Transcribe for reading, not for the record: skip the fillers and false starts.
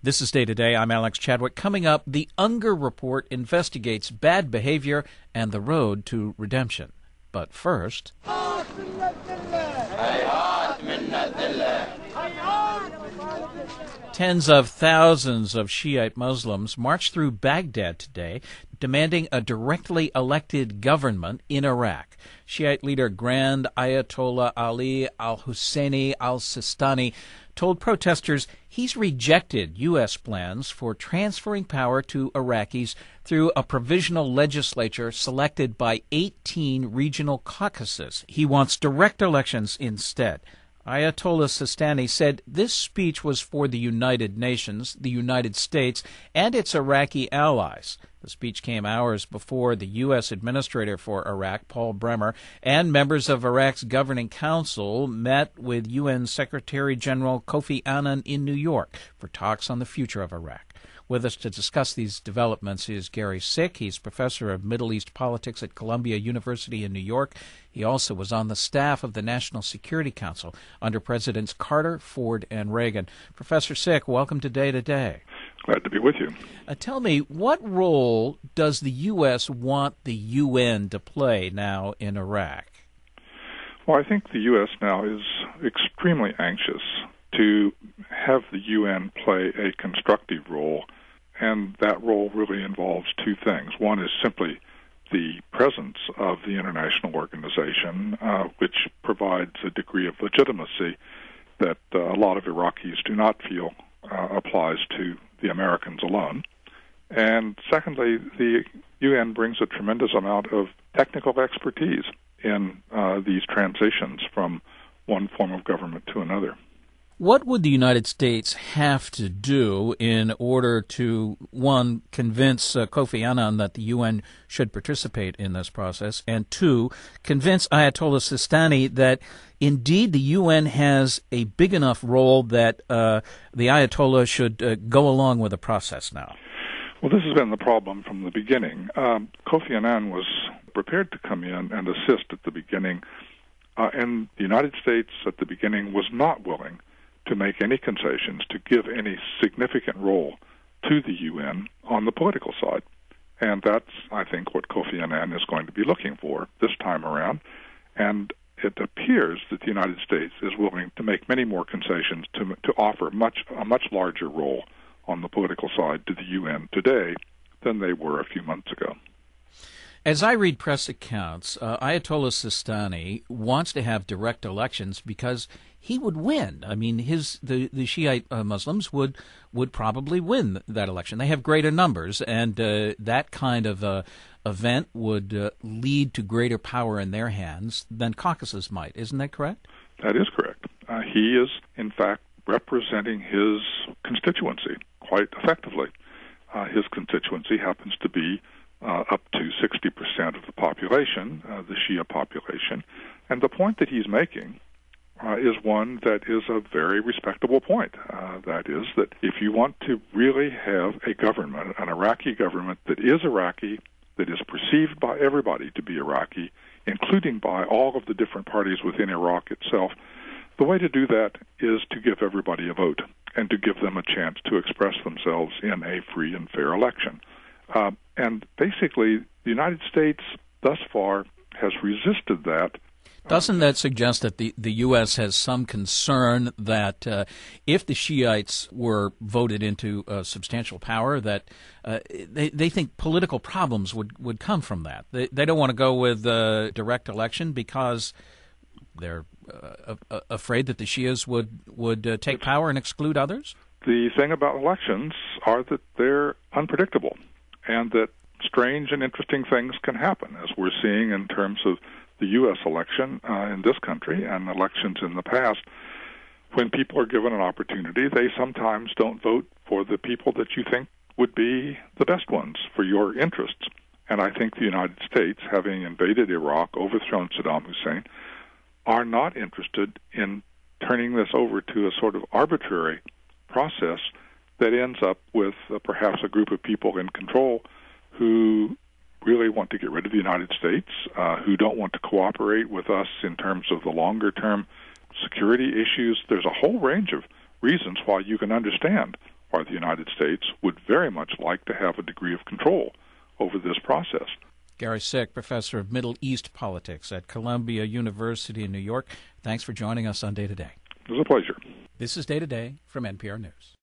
This is Day to Day. I'm Alex Chadwick. Coming up, the Unger Report investigates bad behavior and the road to redemption. But first, tens of thousands of Shiite Muslims marched through Baghdad today, demanding a directly elected government in Iraq. Shiite leader Grand Ayatollah Ali al-Husseini al-Sistani told protesters he's rejected U.S. plans for transferring power to Iraqis through a provisional legislature selected by 18 regional caucuses. He wants direct elections instead. Ayatollah Sistani said this speech was for the United Nations, the United States, and its Iraqi allies. The speech came hours before the U.S. Administrator for Iraq, Paul Bremer, and members of Iraq's governing council met with UN Secretary General Kofi Annan in New York for talks on the future of Iraq. With us to discuss these developments is Gary Sick. He's professor of Middle East politics at Columbia University in New York. He also was on the staff of the National Security Council under Presidents Carter, Ford, and Reagan. Professor Sick, welcome to Day to Day. Glad to be with you. Tell me, what role does the U.S. want the UN to play now in Iraq? Well, I think the U.S. now is extremely anxious to have the UN play a constructive role, and that role really involves two things. One is simply the presence of the international organization, which provides a degree of legitimacy that a lot of Iraqis do not feel applies to the Americans alone. And secondly, the UN brings a tremendous amount of technical expertise in these transitions from one form of government to another. What would the United States have to do in order to, one, convince Kofi Annan that the UN should participate in this process, and two, convince Ayatollah Sistani that indeed the UN has a big enough role that the Ayatollah should go along with the process now? Well, this has been the problem from the beginning. Kofi Annan was prepared to come in and assist at the beginning, and the United States at the beginning was not willing to make any concessions, to give any significant role to the UN on the political side. And that's, I think, what Kofi Annan is going to be looking for this time around. And it appears that the United States is willing to make many more concessions to offer a much larger role on the political side to the UN today than they were a few months ago. As I read press accounts, Ayatollah Sistani wants to have direct elections because he would win. I mean, the Shiite Muslims would probably win that election. They have greater numbers, and that kind of event would lead to greater power in their hands than caucuses might. Isn't that correct? That is correct. He is, in fact, representing his constituency quite effectively. His constituency happens to be up to 60% of the population, the Shia population. And the point that he's making is one that is a very respectable point. That is that if you want to really have a government, an Iraqi government that is Iraqi, that is perceived by everybody to be Iraqi, including by all of the different parties within Iraq itself, the way to do that is to give everybody a vote and to give them a chance to express themselves in a free and fair election. And basically, the United States thus far has resisted that. Doesn't that suggest that the U.S. has some concern that if the Shiites were voted into substantial power, that they think political problems would come from that? They don't want to go with direct election because they're afraid that the Shias would take power and exclude others? The thing about elections are that they're unpredictable, and that strange and interesting things can happen, as we're seeing in terms of the U.S. election in this country and elections in the past. When people are given an opportunity, they sometimes don't vote for the people that you think would be the best ones for your interests. And I think the United States, having invaded Iraq, overthrown Saddam Hussein, are not interested in turning this over to a sort of arbitrary process that ends up with perhaps a group of people in control who really want to get rid of the United States, who don't want to cooperate with us in terms of the longer-term security issues. There's a whole range of reasons why you can understand why the United States would very much like to have a degree of control over this process. Gary Sick, professor of Middle East politics at Columbia University in New York. Thanks for joining us on Day to Day. It was a pleasure. This is Day to Day from NPR News.